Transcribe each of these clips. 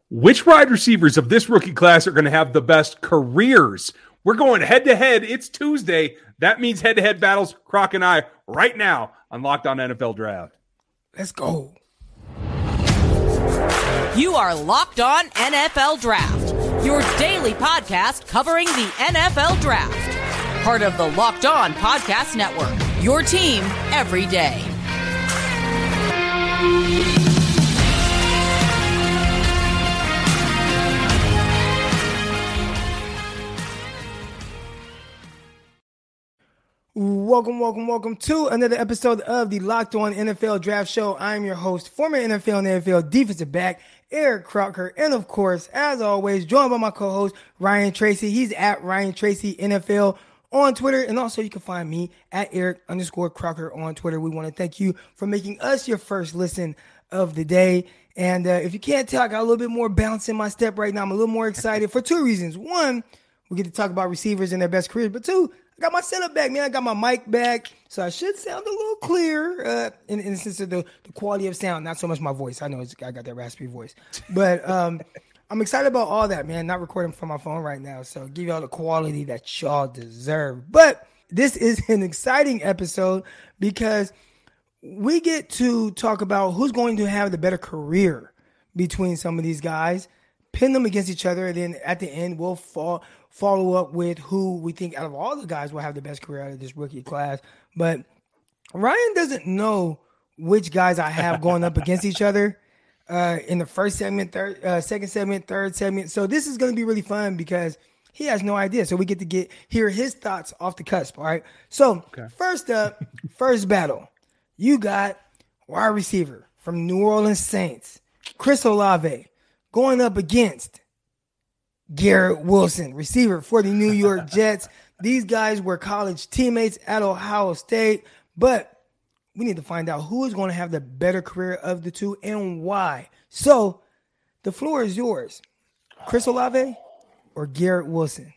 Which wide receivers of this rookie class are going to have the best careers? We're going head-to-head. It's Tuesday. That means head-to-head battles, Croc and I, right now on Locked On NFL Draft. Let's go. You are Locked On NFL Draft, your daily podcast covering the NFL Draft. Part of the Locked On Podcast Network, your team every day. Welcome to another episode of the Locked On NFL Draft Show. I'm your host, former NFL and NFL defensive back, Eric Crocker, and of course, as always, joined by my co-host, Ryan Tracy. He's at Ryan Tracy NFL on Twitter, and also you can find me at Eric_Crocker on Twitter. We want to thank you for making us your first listen of the day. And if you can't tell, I got a little bit more bounce in my step right now. I'm a little more excited for two reasons. One, we get to talk about receivers and their best careers, but two, I got my setup back, man. I got my mic back, so I should sound a little clearer in the sense of the quality of sound, not so much my voice. I know I got that raspy voice. But I'm excited about all that, man. Not recording from my phone right now, so give y'all the quality that y'all deserve. But this is an exciting episode because we get to talk about who's going to have the better career between some of these guys, pin them against each other, and then at the end we'll follow up with who we think out of all the guys will have the best career out of this rookie class. But Ryan doesn't know which guys I have going up against each other in the first segment, second segment, third segment. So this is going to be really fun because he has no idea. So we get to hear his thoughts off the cusp. All right. So First up, first battle, you got wide receiver from New Orleans Saints, Chris Olave, going up against Garrett Wilson, receiver for the New York Jets. These guys were college teammates at Ohio State, but we need to find out who is going to have the better career of the two and why. So the floor is yours. Chris Olave or Garrett Wilson?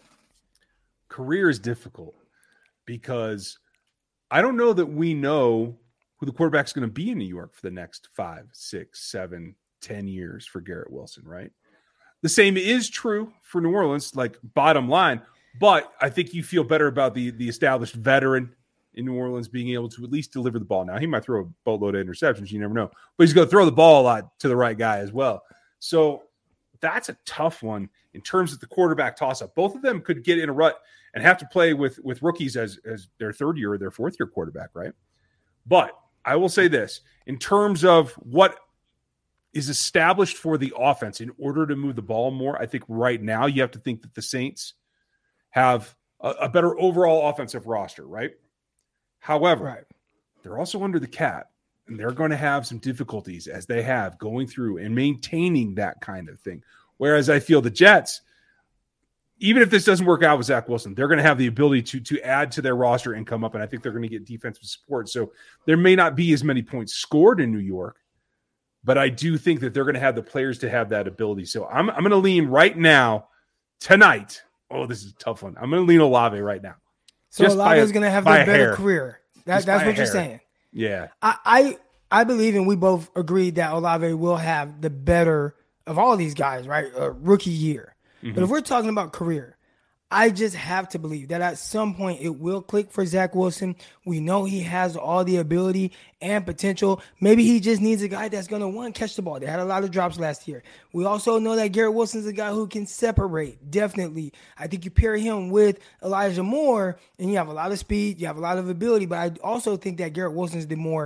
Career is difficult because I don't know that we know who the quarterback's going to be in New York for the next 5, 6, 7, 10 years for Garrett Wilson, right? The same is true for New Orleans, like bottom line, but I think you feel better about the established veteran in New Orleans being able to at least deliver the ball. Now, he might throw a boatload of interceptions, you never know, but he's going to throw the ball a lot to the right guy as well. So that's a tough one in terms of the quarterback toss-up. Both of them could get in a rut and have to play with rookies as their third year or their fourth year quarterback, right? But I will say this, in terms of what is established for the offense in order to move the ball more, I think right now you have to think that the Saints have a better overall offensive roster, right? However, they're also under the cap, and they're going to have some difficulties as they have going through and maintaining that kind of thing. Whereas I feel the Jets, even if this doesn't work out with Zach Wilson, they're going to have the ability to add to their roster and come up, and I think they're going to get defensive support. So there may not be as many points scored in New York, but I do think that they're going to have the players to have that ability. So I'm going to lean right now, tonight. Oh, this is a tough one. I'm going to lean Olave right now. So Olave is going to have the better career. That's what you're saying. Yeah. I believe, and we both agreed that Olave will have the better of all these guys, right? Rookie year. Mm-hmm. But if we're talking about career, I just have to believe that at some point it will click for Zach Wilson. We know he has all the ability and potential. Maybe he just needs a guy that's going to, catch the ball. They had a lot of drops last year. We also know that Garrett Wilson's a guy who can separate, definitely. I think you pair him with Elijah Moore, and you have a lot of speed, you have a lot of ability, but I also think that Garrett Wilson's the more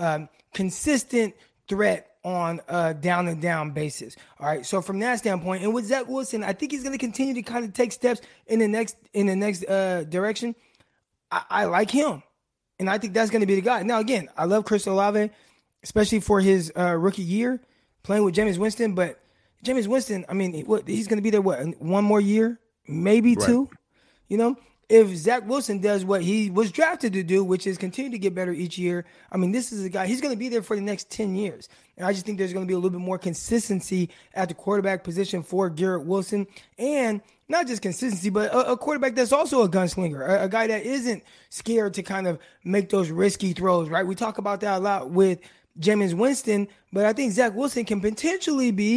consistent threat on a down-and-down basis. All right, so from that standpoint, and with Zach Wilson, I think he's going to continue to kind of take steps in the next direction. I like him, and I think that's going to be the guy. Now, again, I love Chris Olave, especially for his rookie year, playing with Jameis Winston, but Jameis Winston, I mean, he's going to be there, one more year, maybe two, you know? If Zach Wilson does what he was drafted to do, which is continue to get better each year, I mean, this is a guy, he's going to be there for the next 10 years. And I just think there's going to be a little bit more consistency at the quarterback position for Garrett Wilson. And not just consistency, but a quarterback that's also a gunslinger, a guy that isn't scared to kind of make those risky throws, right? We talk about that a lot with Jameis Winston, but I think Zach Wilson can potentially be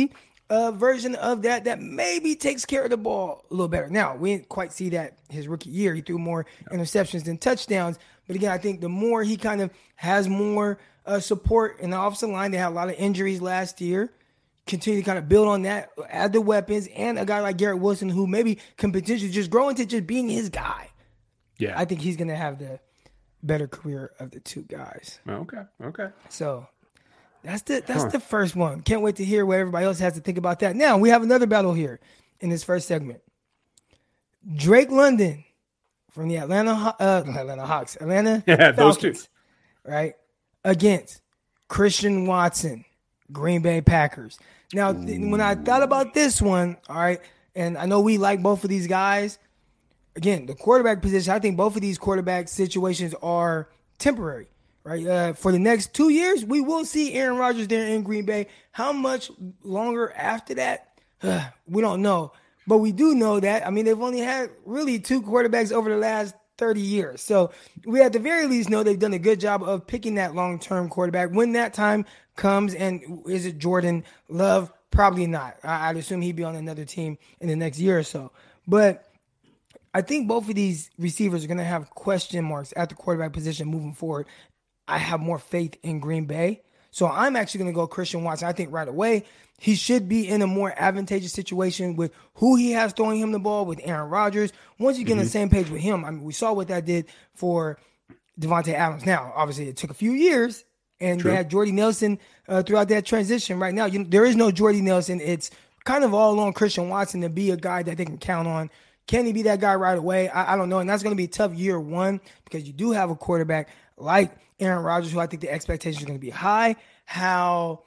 version of that maybe takes care of the ball a little better. Now, we didn't quite see that his rookie year. He threw more interceptions than touchdowns. But again, I think the more he kind of has more support in the offensive line, they had a lot of injuries last year. Continue to kind of build on that, add the weapons, and a guy like Garrett Wilson who maybe can potentially just grow into just being his guy. Yeah. I think he's going to have the better career of the two guys. Okay. So that's the first one. Can't wait to hear what everybody else has to think about that. Now, we have another battle here in this first segment. Drake London from the Atlanta Falcons, those two. Right, against Christian Watson, Green Bay Packers. Now, when I thought about this one, all right, and I know we like both of these guys, again, the quarterback position, I think both of these quarterback situations are temporary, right? For the next 2 years, we will see Aaron Rodgers there in Green Bay. How much longer after that? We don't know. But we do know that, I mean, they've only had really 2 quarterbacks over the last 30 years. So we at the very least know they've done a good job of picking that long-term quarterback when that time comes. And is it Jordan Love? Probably not. I'd assume he'd be on another team in the next year or so. But I think both of these receivers are going to have question marks at the quarterback position moving forward. I have more faith in Green Bay. So I'm actually going to go Christian Watson. I think right away he should be in a more advantageous situation with who he has throwing him the ball with Aaron Rodgers. Once you get on the same page with him, I mean, we saw what that did for Devontae Adams. Now, obviously, it took a few years, and they had Jordy Nelson throughout that transition. Right now, there is no Jordy Nelson. It's kind of all on Christian Watson to be a guy that they can count on. Can he be that guy right away? I don't know, and that's going to be a tough year one because you do have a quarterback like Aaron Rodgers, who I think the expectations are going to be high. How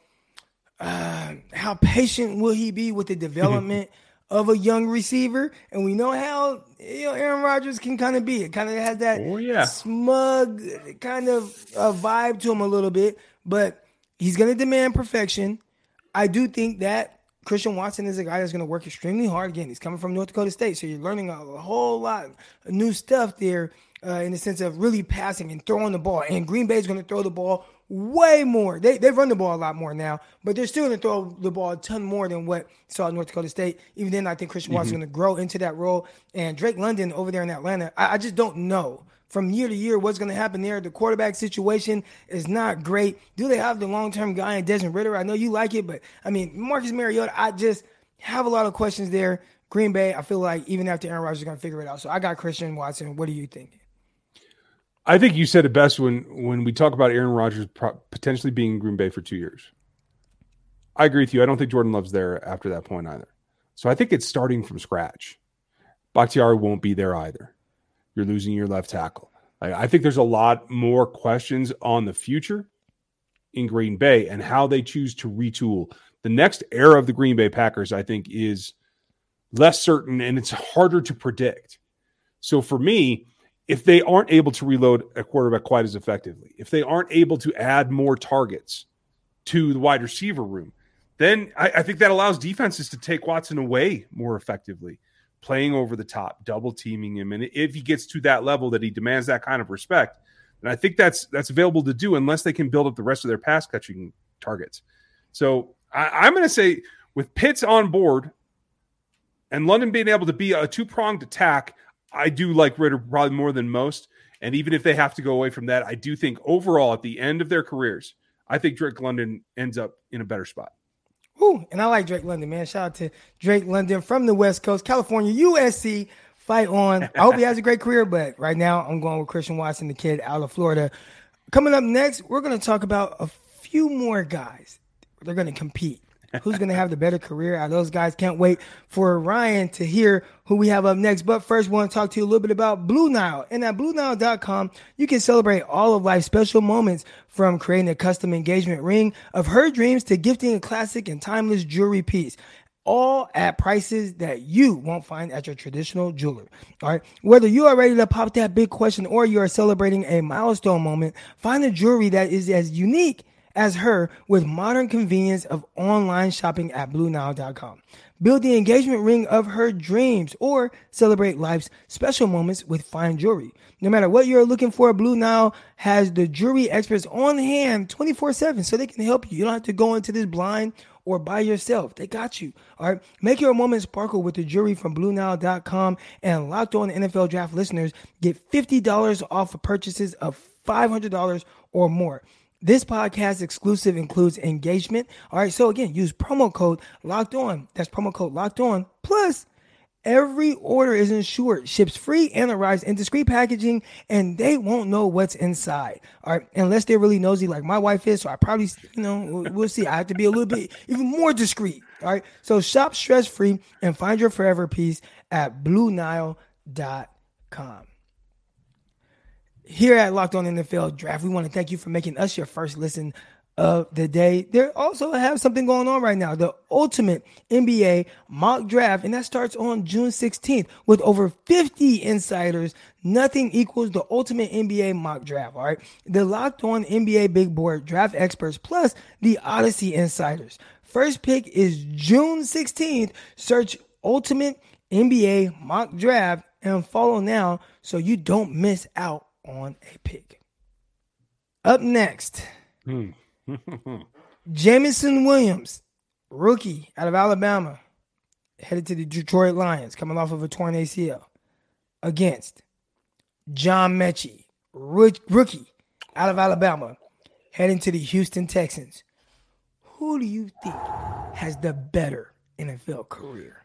patient will he be with the development of a young receiver? And we know how Aaron Rodgers can kind of be. It kind of has that smug kind of vibe to him a little bit, but he's going to demand perfection. I do think that Christian Watson is a guy that's going to work extremely hard. Again, he's coming from North Dakota State, so you're learning a whole lot of new stuff there in the sense of really passing and throwing the ball. And Green Bay is going to throw the ball way more. They run the ball a lot more now, but they're still going to throw the ball a ton more than what saw at North Dakota State. Even then, I think Christian Watson is going to grow into that role. And Drake London over there in Atlanta, I just don't know. From year to year, what's going to happen there? The quarterback situation is not great. Do they have the long-term guy in Desmond Ridder? I know you like it, but, I mean, Marcus Mariota, I just have a lot of questions there. Green Bay, I feel like even after Aaron Rodgers is going to figure it out. So I got Christian Watson. What do you think? I think you said it best when we talk about Aaron Rodgers potentially being in Green Bay for 2 years. I agree with you. I don't think Jordan Love's there after that point either. So I think it's starting from scratch. Bakhtiari won't be there either. You're losing your left tackle. I think there's a lot more questions on the future in Green Bay and how they choose to retool. The next era of the Green Bay Packers, I think, is less certain and it's harder to predict. So for me, if they aren't able to reload a quarterback quite as effectively, if they aren't able to add more targets to the wide receiver room, then I think that allows defenses to take Watson away more effectively, playing over the top, double teaming him. And if he gets to that level that he demands that kind of respect, then I think that's available to do unless they can build up the rest of their pass catching targets. So I'm going to say with Pitts on board and London being able to be a two-pronged attack, I do like Ridder probably more than most. And even if they have to go away from that, I do think overall at the end of their careers, I think Drake London ends up in a better spot. Ooh, and I like Drake London, man. Shout out to Drake London from the West Coast, California, USC. Fight on. I hope he has a great career, but right now I'm going with Christian Watson, the kid out of Florida. Coming up next, we're going to talk about a few more guys. They're going to compete. Who's going to have the better career out of those guys? Can't wait for Ryan to hear who we have up next. But first, we want to talk to you a little bit about Blue Nile. And at BlueNile.com, you can celebrate all of life's special moments, from creating a custom engagement ring of her dreams to gifting a classic and timeless jewelry piece. All at prices that you won't find at your traditional jeweler. All right. Whether you are ready to pop that big question or you are celebrating a milestone moment, find a jewelry that is as unique as her with modern convenience of online shopping at BlueNile.com. Build the engagement ring of her dreams or celebrate life's special moments with fine jewelry. No matter what you're looking for, Blue Nile has the jewelry experts on hand 24/7 so they can help you. You don't have to go into this blind or by yourself. They got you. All right. Make your moment sparkle with the jury from BlueNile.com, and Locked On NFL Draft listeners get $50 off of purchases of $500 or more. This podcast exclusive includes engagement. All right. So again, use promo code Locked On. That's promo code Locked On. Plus, every order is insured, ships free, and arrives in discreet packaging, and they won't know what's inside. All right, unless they're really nosy like my wife is. So I probably, we'll see. I have to be a little bit even more discreet. All right, so shop stress free and find your forever piece at BlueNile.com. Here at Locked On NFL Draft, we want to thank you for making us your first listen of the day. They also have something going on right now, the Ultimate NBA Mock Draft, and that starts on June 16th with over 50 insiders. Nothing equals the Ultimate NBA Mock Draft, all right? The Locked On NBA Big Board draft experts plus the Odyssey insiders. First pick is June 16th. Search Ultimate NBA Mock Draft and follow now so you don't miss out on a pick. Up next, Jameson Williams, rookie out of Alabama, headed to the Detroit Lions, coming off of a torn ACL, against John Mechie, rookie out of Alabama, heading to the Houston Texans. Who do you think has the better NFL career?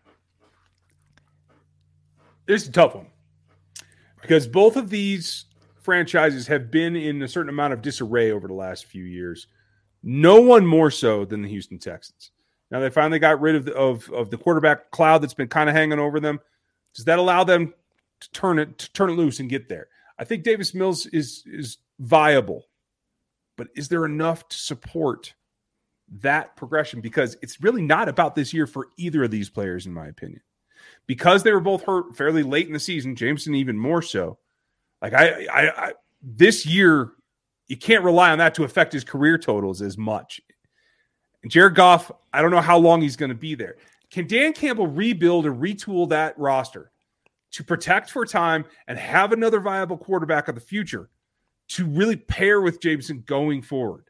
This is a tough one because both of these franchises have been in a certain amount of disarray over the last few years. No one more so than the Houston Texans. Now they finally got rid of the quarterback cloud that's been kind of hanging over them. Does that allow them to turn it loose and get there? I think Davis Mills is viable, but is there enough to support that progression? Because it's really not about this year for either of these players, in my opinion. Because they were both hurt fairly late in the season, Jameson even more so. Like I this year, you can't rely on that to affect his career totals as much. And Jared Goff, I don't know how long he's going to be there. Can Dan Campbell rebuild or retool that roster to protect for time and have another viable quarterback of the future to really pair with Jameson going forward?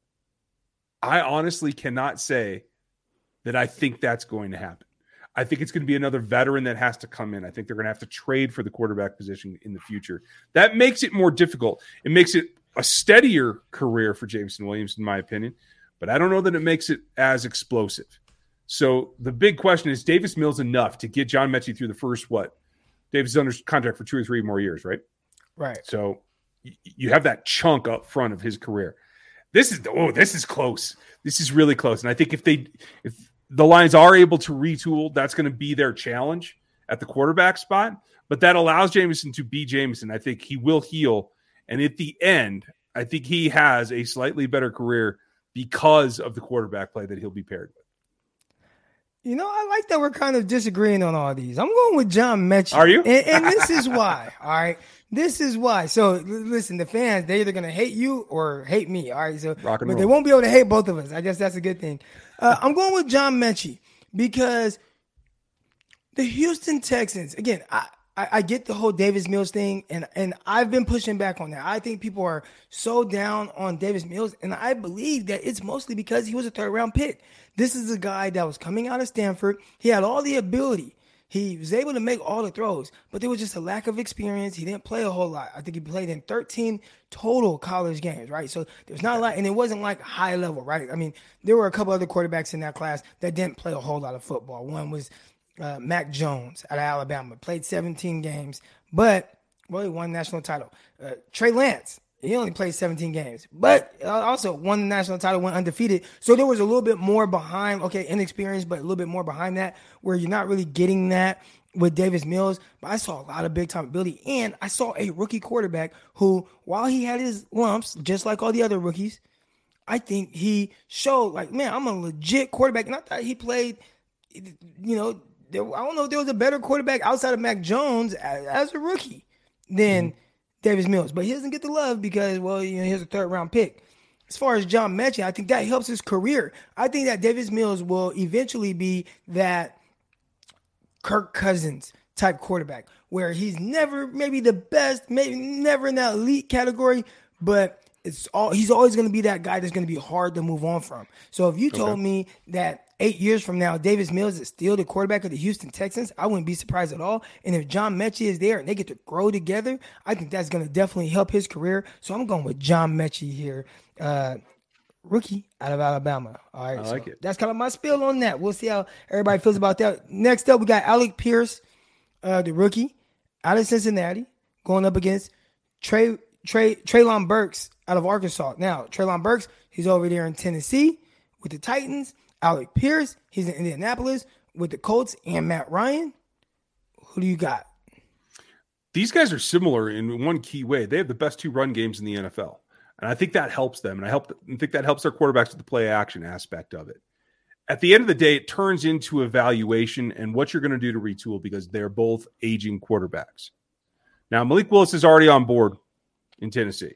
I honestly cannot say that I think that's going to happen. I think it's going to be another veteran that has to come in. I think they're going to have to trade for the quarterback position in the future. That makes it more difficult. It makes it a steadier career for Jameson Williams, in my opinion, but I don't know that it makes it as explosive. So the big question is, Davis Mills enough to get John Mechie through the first, Davis is under contract for 2 or 3 more years, right? Right. So you have that chunk up front of his career. This is close. This is really close. And I think if the Lions are able to retool, that's going to be their challenge at the quarterback spot. But that allows Jameson to be Jameson. I think he will heal. And at the end, I think he has a slightly better career because of the quarterback play that he'll be paired with. I like that we're kind of disagreeing on all these. I'm going with John Mechie. Are you? And this is why. All right. This is why. So listen, the fans, they're either going to hate you or hate me. All right. So, but they won't be able to hate both of us. I guess that's a good thing. I'm going with John Mechie because the Houston Texans, again, I get the whole Davis Mills thing, and I've been pushing back on that. I think people are so down on Davis Mills, and I believe that it's mostly because he was a 3rd-round pick. This is a guy that was coming out of Stanford. He had all the ability. He was able to make all the throws, but there was just a lack of experience. He didn't play a whole lot. I think he played in 13 total college games, right? So there's not a lot, and it wasn't like high level, right? I mean, there were a couple other quarterbacks in that class that didn't play a whole lot of football. One was Mac Jones out of Alabama, played 17 games, but he won the national title. Trey Lance, he only played 17 games, but also won the national title, went undefeated. So there was a little bit more behind, inexperienced, but a little bit more behind that, where you're not really getting that with Davis Mills. But I saw a lot of big-time ability, and I saw a rookie quarterback who, while he had his lumps, just like all the other rookies, I think he showed, I'm a legit quarterback. And I thought he played, I don't know if there was a better quarterback outside of Mac Jones as a rookie than Davis Mills. But he doesn't get the love because, he was a 3rd-round pick. As far as John Mechie, I think that helps his career. I think that Davis Mills will eventually be that Kirk Cousins type quarterback where he's never maybe the best, maybe never in that elite category, but he's always going to be that guy that's going to be hard to move on from. So if you told me that 8 years from now, Davis Mills is still the quarterback of the Houston Texans, I wouldn't be surprised at all. And if John Mechie is there and they get to grow together, I think that's going to definitely help his career. So I'm going with John Mechie here. Rookie out of Alabama. All right. I like it. That's kind of my spiel on that. We'll see how everybody feels about that. Next up, we got Alec Pierce, the rookie out of Cincinnati, going up against Treylon Burks out of Arkansas. Now, Treylon Burks, he's over there in Tennessee with the Titans. Alec Pierce, he's in Indianapolis with the Colts and Matt Ryan. Who do you got? These guys are similar in one key way. They have the best 2 run games in the NFL. And I think that helps them. And I think that helps their quarterbacks with the play action aspect of it. At the end of the day, it turns into evaluation and what you're going to do to retool because they're both aging quarterbacks. Now, Malik Willis is already on board in Tennessee.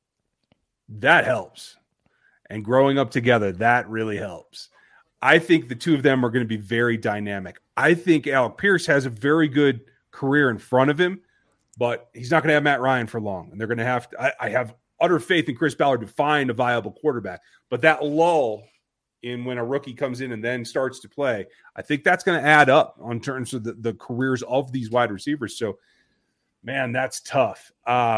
That helps. And growing up together, that really helps. I think the two of them are going to be very dynamic. I think Alec Pierce has a very good career in front of him, but he's not going to have Matt Ryan for long. And they're going to have to, I have utter faith in Chris Ballard to find a viable quarterback. But that lull in when a rookie comes in and then starts to play, I think that's going to add up on terms of the careers of these wide receivers. So, man, that's tough.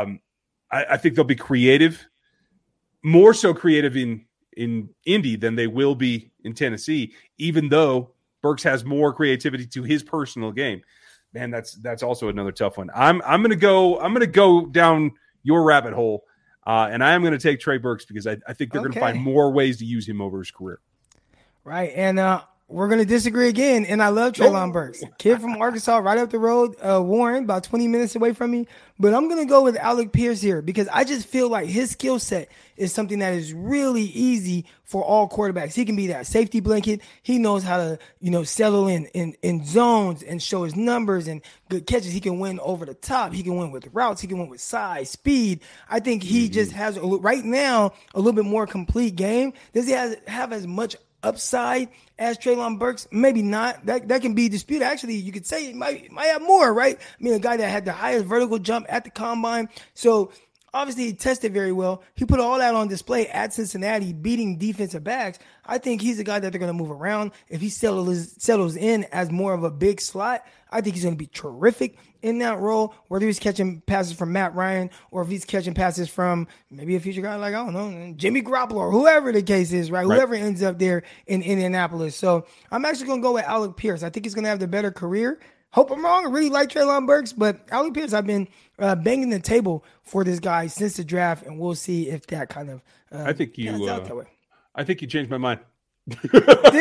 I think they'll be creative, more so creative in Indy than they will be in Tennessee, even though Burks has more creativity to his personal game. Man, that's also another tough one. I'm gonna go down your rabbit hole, and I am gonna take Trey Burks because I think they're gonna find more ways to use him over his career. Right, and we're going to disagree again, and I love Treylon Burks. Kid from Arkansas, right up the road, Warren, about 20 minutes away from me. But I'm going to go with Alec Pierce here because I just feel like his skill set is something that is really easy for all quarterbacks. He can be that safety blanket. He knows how to, settle in zones and show his numbers and good catches. He can win over the top. He can win with routes. He can win with size, speed. I think he just has, right now, a little bit more complete game. Does he have as much upside as Treylon Burks? Maybe not. That can be disputed. Actually, you could say it might have more, right? I mean, a guy that had the highest vertical jump at the combine. So obviously he tested very well. He put all that on display at Cincinnati, beating defensive backs. I think he's a guy that they're going to move around. If he settles in as more of a big slot, I think he's going to be terrific in that role, whether he's catching passes from Matt Ryan or if he's catching passes from maybe a future guy like, I don't know, Jimmy Garoppolo or whoever the case is, right? Whoever ends up there in Indianapolis. So I'm actually going to go with Alec Pierce. I think he's going to have the better career. Hope I'm wrong. I really like Treylon Burks, but Alec Pierce, I've been banging the table for this guy since the draft, and we'll see if that kind of I think you changed my mind. Did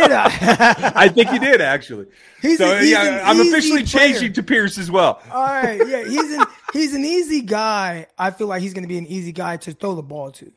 I? I think you did, actually. I'm officially changing to Pierce as well. All right, yeah, he's an easy guy. I feel like he's going to be an easy guy to throw the ball to.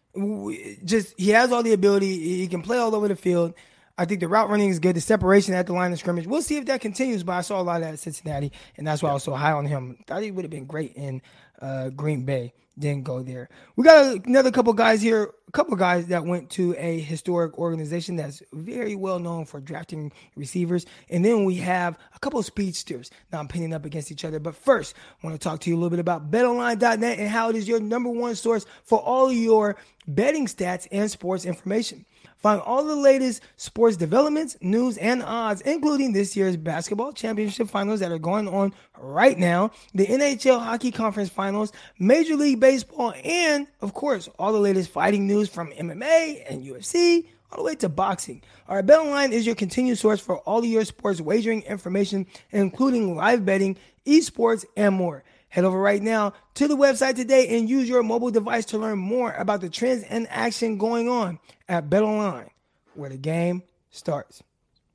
Just he has all the ability. He can play all over the field. I think the route running is good. The separation at the line of scrimmage. We'll see if that continues, but I saw a lot of that at Cincinnati, and that's why I was so high on him. Thought he would have been great in Green Bay. Didn't go there. We got another couple guys here, a couple guys that went to a historic organization that's very well known for drafting receivers. And then we have a couple of speedsters now pinning up against each other. But first, I want to talk to you a little bit about BetOnline.net and how it is your number one source for all your betting stats and sports information. Find all the latest sports developments, news, and odds, including this year's basketball championship finals that are going on right now, the NHL Hockey Conference Finals, Major League Baseball, and, of course, all the latest fighting news from MMA and UFC, all the way to boxing. All right, BetOnline is your continued source for all of your sports wagering information, including live betting, esports, and more. Head over right now to the website today and use your mobile device to learn more about the trends and action going on at BetOnline, where the game starts.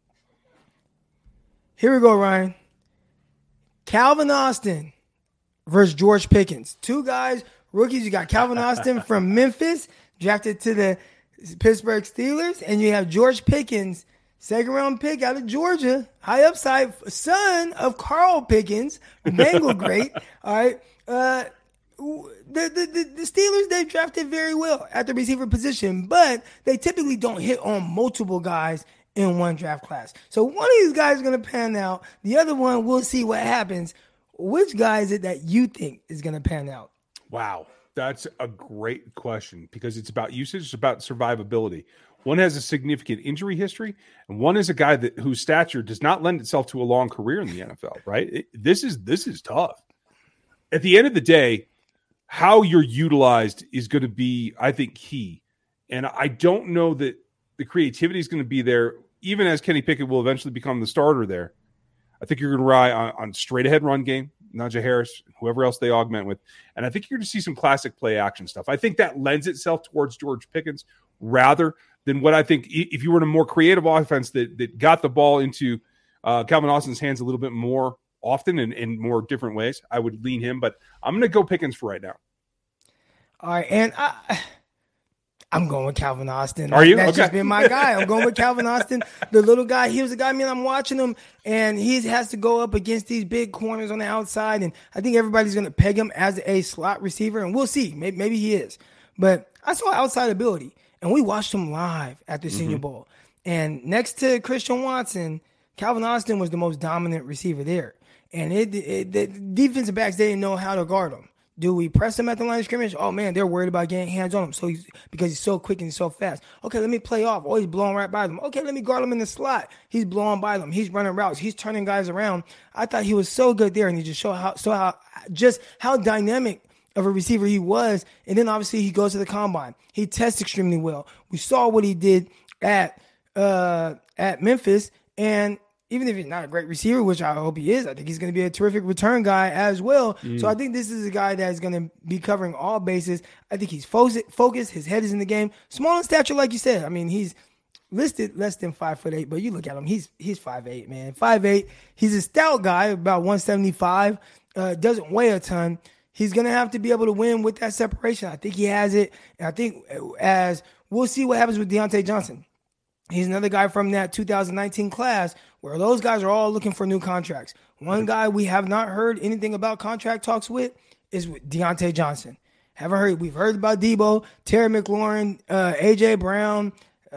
Here we go, Ryan. Calvin Austin versus George Pickens. Two guys, rookies. You got Calvin Austin from Memphis, drafted to the Pittsburgh Steelers, and you have George Pickens, second-round pick out of Georgia, high upside, son of Carl Pickens, Bengal great. All right. The Steelers, they've drafted very well at the receiver position, but they typically don't hit on multiple guys in one draft class. So one of these guys is going to pan out. The other one, we'll see what happens. Which guy is it that you think is going to pan out? Wow. That's a great question because it's about usage, it's about survivability. One has a significant injury history, and one is a guy whose stature does not lend itself to a long career in the NFL, right? This is tough. At the end of the day, how you're utilized is going to be, I think, key. And I don't know that the creativity is going to be there, even as Kenny Pickett will eventually become the starter there. I think you're going to rely on straight-ahead run game, Najee Harris, whoever else they augment with. And I think you're going to see some classic play action stuff. I think that lends itself towards George Pickens rather than what I think if you were in a more creative offense that got the ball into Calvin Austin's hands a little bit more often and in more different ways, I would lean him. But I'm going to go Pickens for right now. All right, and I'm going with Calvin Austin. Are you? That's okay. Just been my guy. I'm going with Calvin Austin, the little guy. He was a guy, man, I'm watching him, and he has to go up against these big corners on the outside, and I think everybody's going to peg him as a slot receiver, and we'll see. Maybe he is. But I saw outside ability, and we watched him live at the Senior Bowl. And next to Christian Watson, Calvin Austin was the most dominant receiver there. And the defensive backs, they didn't know how to guard him. Do we press him at the line of scrimmage? Oh, man, they're worried about getting hands on him because he's so quick and so fast. Okay, let me play off. Oh, he's blowing right by them. Okay, let me guard him in the slot. He's blowing by them. He's running routes. He's turning guys around. I thought he was so good there, and he just showed how dynamic of a receiver he was. And then, obviously, he goes to the combine. He tests extremely well. We saw what he did at Memphis, and even if he's not a great receiver, which I hope he is, I think he's going to be a terrific return guy as well. So I think this is a guy that's going to be covering all bases. I think he's focused. His head is in the game. Small in stature, like you said. I mean, he's listed less than 5'8", but you look at him, he's 5'8", man. 5'8". He's a stout guy, about 175. Doesn't weigh a ton. He's going to have to be able to win with that separation. I think he has it. And I think as we'll see what happens with Deontay Johnson. He's another guy from that 2019 class where those guys are all looking for new contracts. One guy we have not heard anything about contract talks with is with Deontay Johnson. We've heard about Debo, Terry McLaurin, A.J. Brown,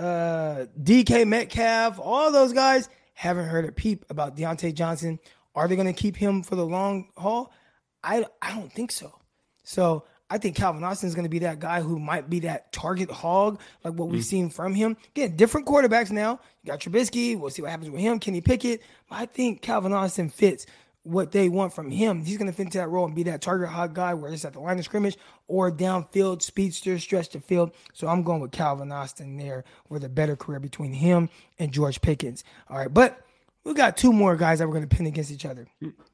DK Metcalf, all those guys. Haven't heard a peep about Deontay Johnson. Are they going to keep him for the long haul? I don't think so. So I think Calvin Austin is going to be that guy who might be that target hog, like what we've seen from him. Again, different quarterbacks now. You got Trubisky. We'll see what happens with him. Kenny Pickett. But I think Calvin Austin fits what they want from him. He's going to fit into that role and be that target hog guy, whether it's at the line of scrimmage or downfield, speedster, stretch the field. So I'm going with Calvin Austin there with a better career between him and George Pickens. All right, but we got two more guys that we're going to pin against each other.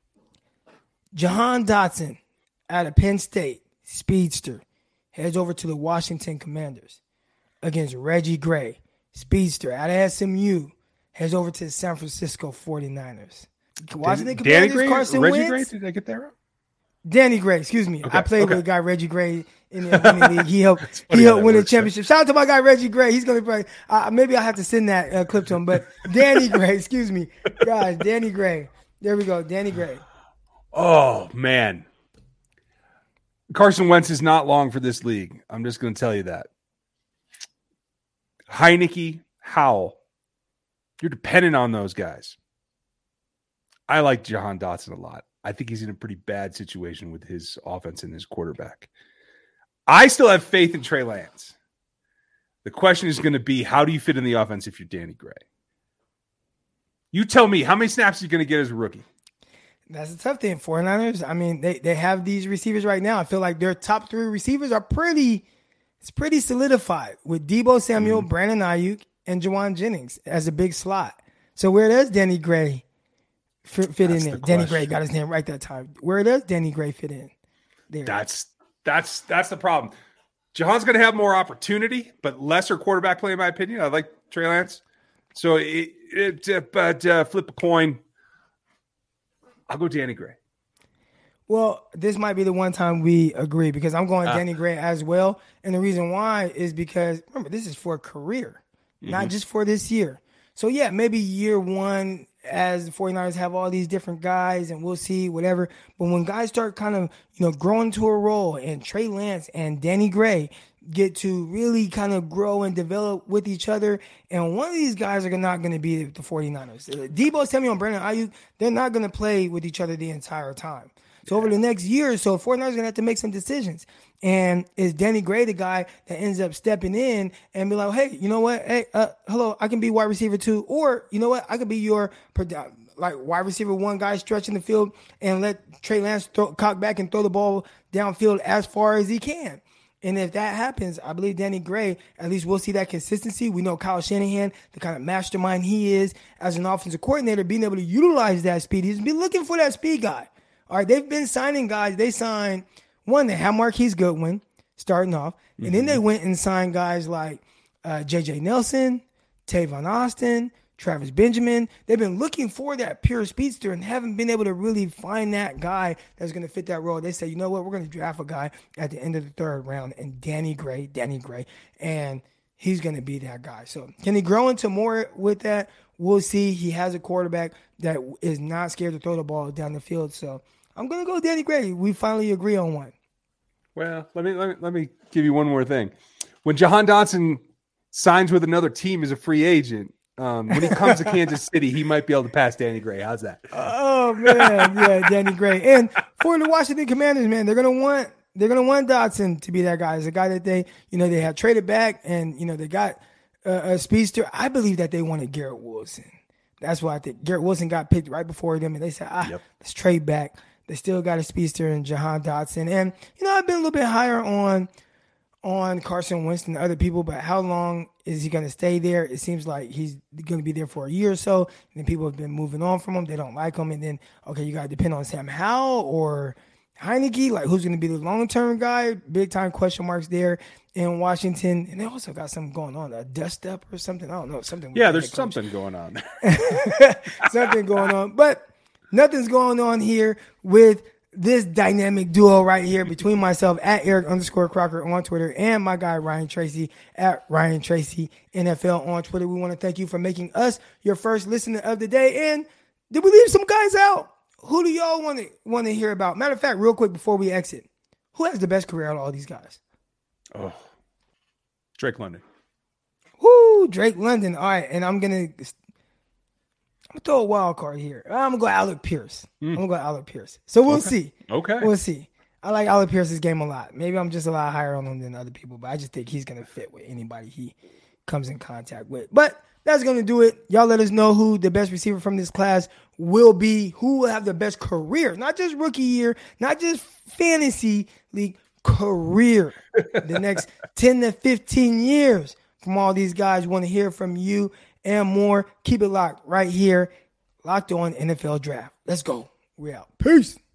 Jahan Dotson out of Penn State. Speedster, heads over to the Washington Commanders against Reggie Gray. Speedster, out of SMU, heads over to the San Francisco 49ers. Washington Commanders, Carson Wentz. Reggie Gray, did I get that right? Danny Gray, excuse me. Okay, I played with a guy, Reggie Gray, in the Winning League. He helped win a championship. Shout out to my guy, Reggie Gray. He's going to be probably, maybe I'll have to send that clip to him. But Danny Gray, excuse me. Guys, Danny Gray. There we go, Danny Gray. Oh, man. Carson Wentz is not long for this league. I'm just going to tell you that. Heineke, Howell, you're dependent on those guys. I like Jahan Dotson a lot. I think he's in a pretty bad situation with his offense and his quarterback. I still have faith in Trey Lance. The question is going to be, how do you fit in the offense if you're Danny Gray? You tell me, how many snaps are you going to get as a rookie? That's a tough thing. 49ers, I mean, they have these receivers right now. I feel like their top three receivers are pretty solidified with Debo Samuel, Brandon Ayuk, and Juwan Jennings as a big slot. So where does Danny Gray fit in there? Danny Gray got his name right that time. Where does Danny Gray fit in there? That's the problem. Jahan's going to have more opportunity, but lesser quarterback play, in my opinion. I like Trey Lance. So flip a coin. I'll go Danny Gray. Well, this might be the one time we agree because I'm going Danny Gray as well. And the reason why is because, remember, this is for a career, not just for this year. So, yeah, maybe year one as the 49ers have all these different guys and we'll see, whatever. But when guys start kind of, growing to a role and Trey Lance and Danny Gray get to really kind of grow and develop with each other. And one of these guys are not going to be the 49ers. Debo Samuel and Brandon Ayuk, they're not going to play with each other the entire time. So over the next year or so, 49ers are going to have to make some decisions. And is Danny Gray the guy that ends up stepping in and be like, hey, you know what? Hey, hello, I can be wide receiver 2. Or, you know what? I could be your wide receiver 1 guy stretching the field and let Trey Lance cock back and throw the ball downfield as far as he can. And if that happens, I believe Danny Gray, at least we'll see that consistency. We know Kyle Shanahan, the kind of mastermind he is as an offensive coordinator, being able to utilize that speed. He's been looking for that speed guy. All right, they've been signing guys. They signed one, they had Marquise Goodwin starting off. And then they went and signed guys like J.J. Nelson, Tavon Austin, Travis Benjamin. They've been looking for that pure speedster and haven't been able to really find that guy that's going to fit that role. They say, you know what, we're going to draft a guy at the end of the 3rd round, and Danny Gray, and he's going to be that guy. So can he grow into more with that? We'll see. He has a quarterback that is not scared to throw the ball down the field. So I'm going to go Danny Gray. We finally agree on one. Well, let me give you one more thing. When Jahan Dotson signs with another team as a free agent, when he comes to Kansas City, he might be able to pass Danny Gray. How's that? Oh man, yeah, Danny Gray. And for the Washington Commanders, man, they're gonna want Dotson to be that guy. It's a guy that they have traded back, and they got a speedster. I believe that they wanted Garrett Wilson. That's why I think Garrett Wilson got picked right before them, and they said, let's trade back. They still got a speedster in Jahan Dotson. And, I've been a little bit higher on Carson Wentz than other people, but how long is he going to stay there? It seems like he's going to be there for a year or so, and then people have been moving on from him. They don't like him. And then, okay, you got to depend on Sam Howell or Heineke. Like, who's going to be the long-term guy? Big-time question marks there in Washington. And they also got something going on, a dust up or something. I don't know. There's something going on. Something going on. But nothing's going on here with this dynamic duo right here between myself at Eric_Crocker on Twitter and my guy Ryan Tracy at Ryan Tracy NFL on Twitter. We want to thank you for making us your first listener of the day. And did we leave some guys out? Who do y'all want to hear about? Matter of fact, real quick before we exit, who has the best career out of all these guys? Oh, Drake London. Woo, Drake London. All right, and I'm gonna throw a wild card here. I'm going to go Alec Pierce. So we'll see. Okay. We'll see. I like Alec Pierce's game a lot. Maybe I'm just a lot higher on him than other people, but I just think he's going to fit with anybody he comes in contact with. But that's going to do it. Y'all let us know who the best receiver from this class will be, who will have the best career, not just rookie year, not just fantasy league, career. The next 10 to 15 years from all these guys. Want to hear from you and more. Keep it locked right here. Locked On NFL Draft. Let's go. We out. Peace.